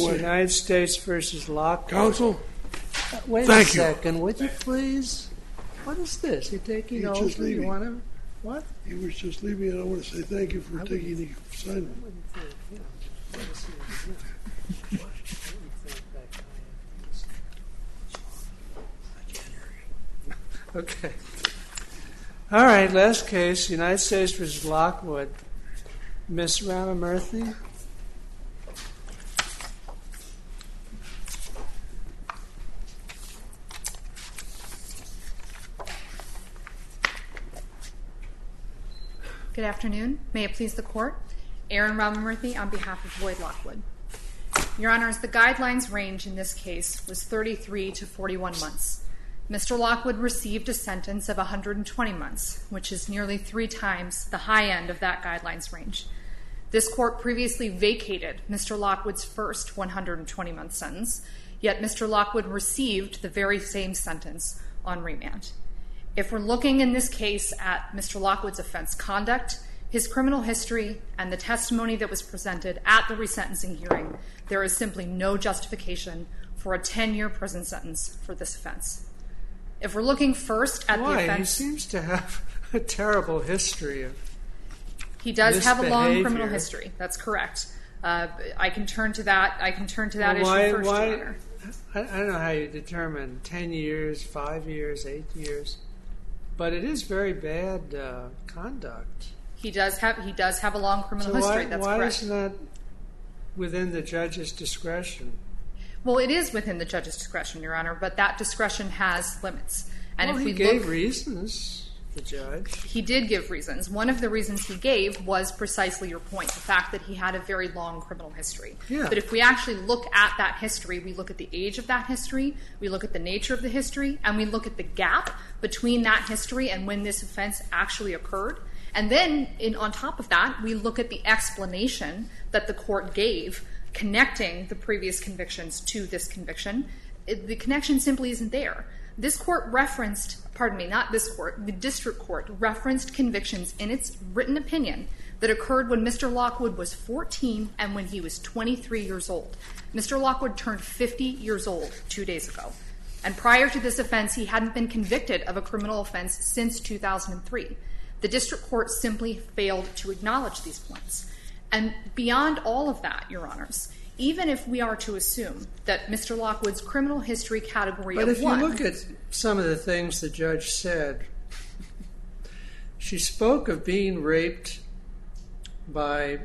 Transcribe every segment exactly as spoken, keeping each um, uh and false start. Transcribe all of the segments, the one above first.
way. United States versus Lockwood. Counsel? Uh, wait Thank a you. second, would you please? What is this? You're taking You're over? just leaving. You want to? What? He was just leaving, and I want to say thank you for I taking the wouldn't- assignment. I wouldn't think, you know, what is he doing? What? I wouldn't think that guy had these- I can't hear you. Okay. All right, last case, United States versus Lockwood. Miss Ramamurthy? Good afternoon. May it please the Court. Erin Ramamurthy on behalf of Lloyd Lockwood. Your Honors, the guidelines range in this case was thirty-three to forty-one months. Mister Lockwood received a sentence of one hundred twenty months, which is nearly three times the high end of that guidelines range. This Court previously vacated Mister Lockwood's first one hundred twenty month sentence, yet Mister Lockwood received the very same sentence on remand. If we're looking in this case at Mister Lockwood's offense conduct, his criminal history, and the testimony that was presented at the resentencing hearing, there is simply no justification for a ten-year prison sentence for this offense. If we're looking first at Why? the offense... He seems to have a terrible history of He does have a long misbehavior. criminal history. That's correct. Uh, I can turn to that. I can turn to that Well, why, issue first, why, Your Honor. I, I don't know how you determine ten years, five years, eight years, but it is very bad uh, conduct. He does have he does have a long criminal So history. why, That's why correct. isn't that within the judge's discretion? Well, it is within the judge's discretion, Your Honor, but that discretion has limits. And well, if he we gave look, reasons, the judge. he did give reasons. One of the reasons he gave was precisely your point, the fact that he had a very long criminal history. Yeah. But if we actually look at that history, we look at the age of that history, we look at the nature of the history, and we look at the gap between that history and when this offense actually occurred. And then, in, on top of that, we look at the explanation that the court gave connecting the previous convictions to this conviction. It, the connection simply isn't there. This court referenced, pardon me, not this court, the district court referenced convictions in its written opinion that occurred when Mister Lockwood was fourteen and when he was twenty-three years old. Mister Lockwood turned fifty years old two days ago. And prior to this offense, he hadn't been convicted of a criminal offense since two thousand three. The district court simply failed to acknowledge these points. And beyond all of that, Your Honors, even if we are to assume that Mister Lockwood's criminal history category But of if one... you look at some of the things the judge said, she spoke of being raped by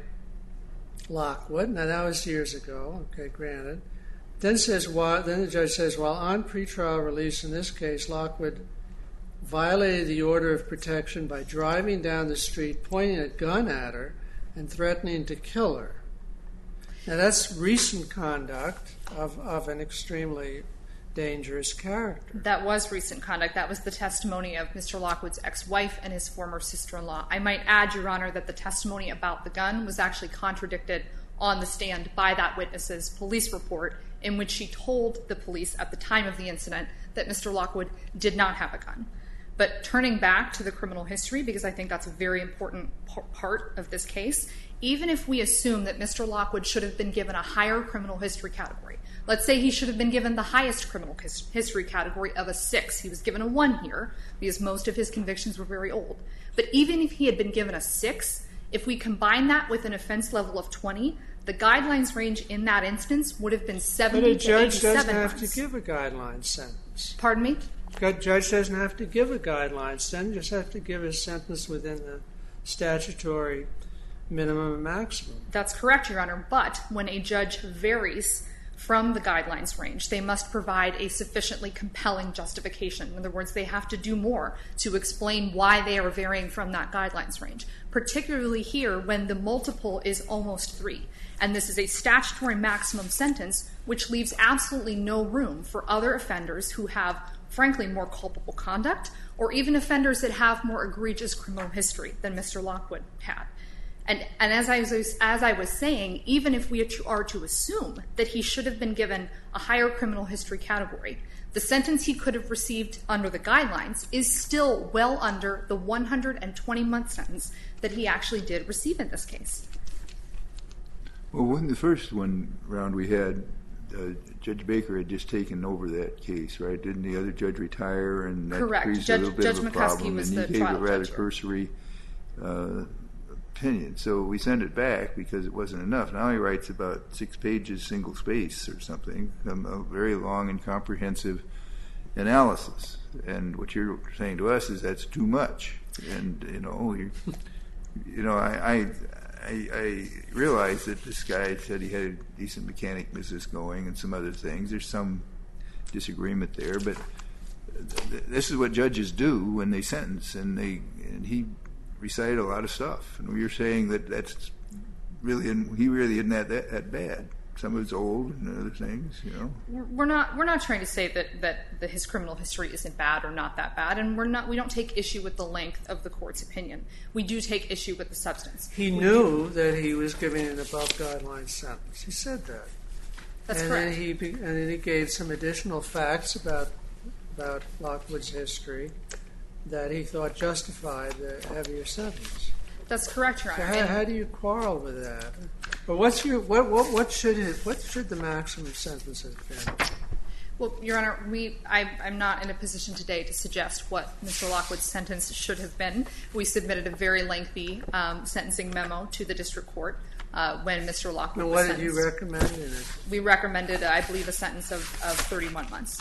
Lockwood. Now, that was years ago. Okay, granted. Then says, while, then the judge says, while on pretrial release in this case, Lockwood violated the order of protection by driving down the street, pointing a gun at her, and threatening to kill her. Now, that's recent conduct of, of an extremely dangerous character. That was recent conduct. That was the testimony of Mister Lockwood's ex-wife and his former sister-in-law. I might add, Your Honor, that the testimony about the gun was actually contradicted on the stand by that witness's police report, in which she told the police at the time of the incident that Mister Lockwood did not have a gun. But turning back to the criminal history, because I think that's a very important part of this case, even if we assume that Mister Lockwood should have been given a higher criminal history category, let's say he should have been given the highest criminal his- history category of a six. He was given a one here because most of his convictions were very old. But even if he had been given a six, if we combine that with an offense level of twenty, the guidelines range in that instance would have been seventy But a to judge eighty-seven doesn't have months. to give a guideline sentence. Pardon me? A judge doesn't have to give a guideline sentence, just have to give a sentence within the statutory minimum and maximum. That's correct, Your Honor. But when a judge varies from the guidelines range, they must provide a sufficiently compelling justification. In other words, they have to do more to explain why they are varying from that guidelines range, particularly here when the multiple is almost three. And this is a statutory maximum sentence, which leaves absolutely no room for other offenders who have, frankly, more culpable conduct, or even offenders that have more egregious criminal history than Mister Lockwood had. And, and as I was as I was saying, even if we are to assume that he should have been given a higher criminal history category, the sentence he could have received under the guidelines is still well under the one hundred twenty month sentence that he actually did receive in this case. Well, when the first one round we had, uh, Judge Baker had just taken over that case, right? Didn't the other judge retire, and that Correct. created Judge- a little bit Judge of a McCuskey problem, was and the he gave a trial rather judge. cursory uh, opinion. So we sent it back because it wasn't enough. Now he writes about six pages, single space or something, um, a very long and comprehensive analysis. And what you're saying to us is that's too much. And you know, you, you know, I, I, I, I realize that this guy said he had a decent mechanic business going and some other things. There's some disagreement there, but th- this is what judges do when they sentence, and they and he recited a lot of stuff. And you're saying that that's really he really isn't that, that that bad. Some of it's old and other things, you know. We're not we're not trying to say that, that, that his criminal history isn't bad or not that bad, and we're not we don't take issue with the length of the court's opinion. We do take issue with the substance. He we knew do. that he was giving an above guideline sentence. He said that. That's and correct. Then he be, and then he gave some additional facts about about Lockwood's history that he thought justified the heavier sentence. That's correct, Your So Honor. how, And- how do you quarrel with that? But what's your what what what should it, what should the maximum sentence have been? Well, Your Honor, we, I, I'm not in a position today to suggest what Mister Lockwood's sentence should have been. We submitted a very lengthy um, sentencing memo to the district court uh, when Mister Lockwood And was what did sentenced. you recommend in it? We recommended, I believe, a sentence of, of thirty-one months.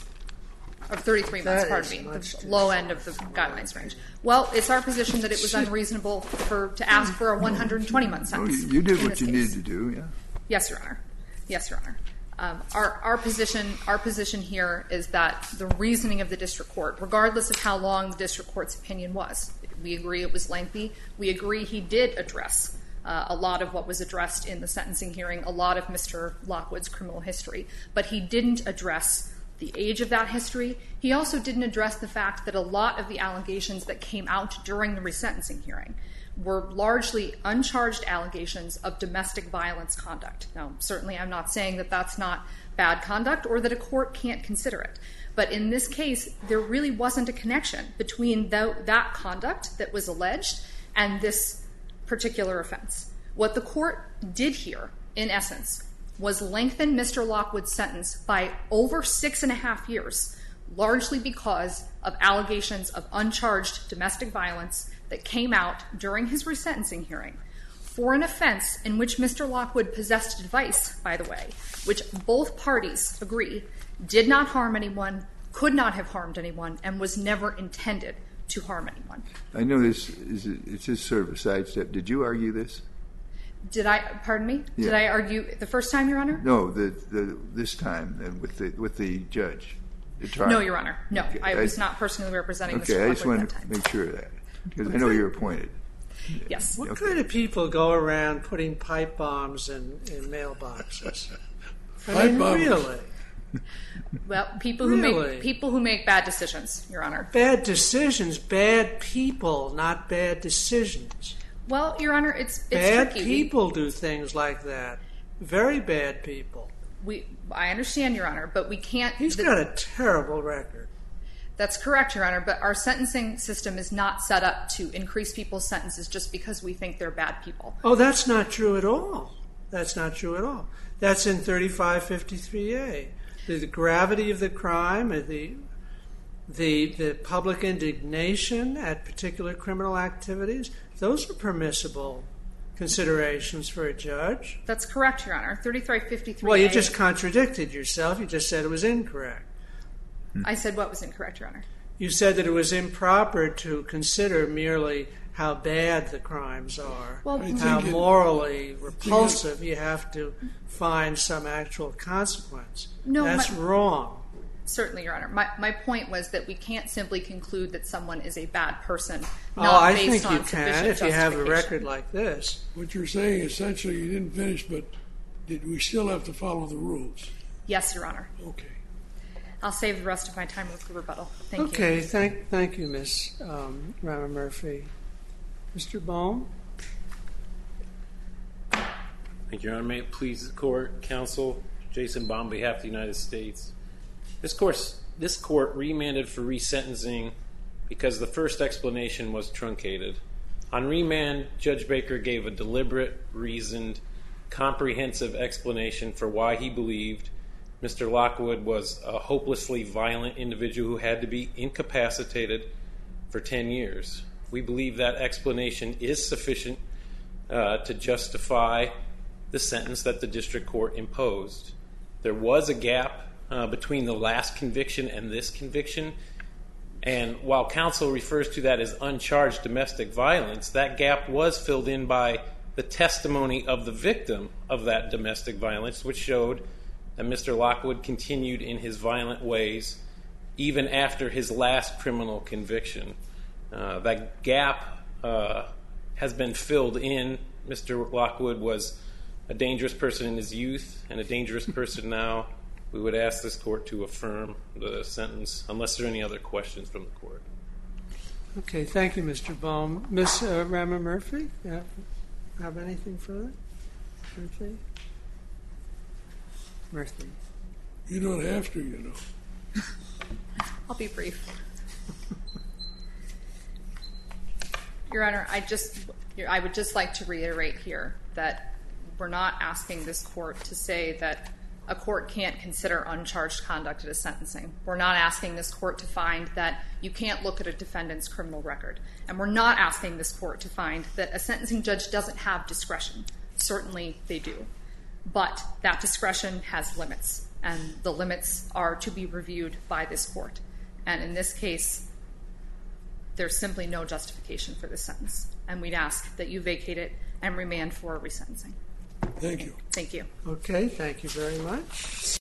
Of thirty-three months, That pardon is me, much the too low end of the guidelines range. Well, it's our position that it was unreasonable for to ask for a one hundred twenty month Oh, sentence. you, you did in what this you case. needed to do, yeah. Yes, Your Honor. Yes, Your Honor. Um, our, our position, our position here is that the reasoning of the district court, regardless of how long the district court's opinion was, we agree it was lengthy. We agree he did address uh, a lot of what was addressed in the sentencing hearing, a lot of Mister Lockwood's criminal history, but he didn't address the age of that history. He also didn't address the fact that a lot of the allegations that came out during the resentencing hearing were largely uncharged allegations of domestic violence conduct. Now, certainly I'm not saying that that's not bad conduct or that a court can't consider it. But in this case, there really wasn't a connection between the, that conduct that was alleged and this particular offense. What the court did here, in essence, was lengthen Mister Lockwood's sentence by over six and a half years, largely because of allegations of uncharged domestic violence that came out during his resentencing hearing for an offense in which Mister Lockwood possessed a device, by the way, which both parties agree did not harm anyone, could not have harmed anyone, and was never intended to harm anyone. I know this is it's just sort of a sidestep. Did you argue this? Did I, pardon me? Yeah. Did I argue the first time, Your Honor? No, the, the this time uh, with the with the judge. The trial. No, Your Honor. No, Okay, I was I- not personally representing Okay, Mister I Lockwood just at wanted that to time. make sure of that because I know you're appointed. Yes. What Okay. kind of people go around putting pipe bombs in, in mailboxes? I Pipe mean, bombs. really? Well, people who Really? make people who make bad decisions, Your Honor. Bad decisions, bad people, not bad decisions. Well, Your Honor, it's it's Bad tricky. people do things like that. Very bad people. We, we I understand, Your Honor, but we can't. He's the- got a terrible record. That's correct, Your Honor, but our sentencing system is not set up to increase people's sentences just because we think they're bad people. Oh, that's not true at all. That's not true at all. That's in thirty-five fifty-three A. The, the gravity of the crime, and the, the, the public indignation at particular criminal activities, those are permissible considerations for a judge. That's correct, Your Honor. thirty-five fifty-three A. Well, you just contradicted yourself. You just said it was incorrect. I said what was incorrect, Your Honor. You said that it was improper to consider merely how bad the crimes are, Well, I how think it- morally repulsive. You have to find some actual consequence. No, That's my- wrong. certainly, Your Honor. My my point was that we can't simply conclude that someone is a bad person, Oh, not I based think on you can sufficient if you have a justification. record like this. What you're saying essentially, you didn't finish, but did we still have to follow the rules? Yes, Your Honor. Okay. I'll save the rest of my time with the rebuttal. Thank you. Okay, thank thank you, Miss um, Rama Murphy. Mister Bohm? Thank you, Your Honor. May it please the court, counsel, Jason Baum, on behalf of the United States. This course, this court remanded for resentencing because the first explanation was truncated. On remand, Judge Baker gave a deliberate, reasoned, comprehensive explanation for why he believed Mister Lockwood was a hopelessly violent individual who had to be incapacitated for ten years. We believe that explanation is sufficient uh, to justify the sentence that the district court imposed. There was a gap uh, between the last conviction and this conviction, and while counsel refers to that as uncharged domestic violence, that gap was filled in by the testimony of the victim of that domestic violence, which showed that Mister Lockwood continued in his violent ways even after his last criminal conviction. Uh, that gap uh, has been filled in. Mister Lockwood was a dangerous person in his youth and a dangerous person now. We would ask this court to affirm the sentence unless there are any other questions from the court. Okay, thank you, Mister Baum. Miz Uh, Rama Murphy, uh, have anything further? Murphy? Murphy. You don't have to, you know. I'll be brief. Your Honor, I just, I would just like to reiterate here that we're not asking this court to say that a court can't consider uncharged conduct at a sentencing. We're not asking this court to find that you can't look at a defendant's criminal record. And we're not asking this court to find that a sentencing judge doesn't have discretion. Certainly they do. But that discretion has limits, and the limits are to be reviewed by this court. And in this case, there's simply no justification for this sentence. And we'd ask that you vacate it and remand for resentencing. Thank you. Thank you. Okay, thank you very much.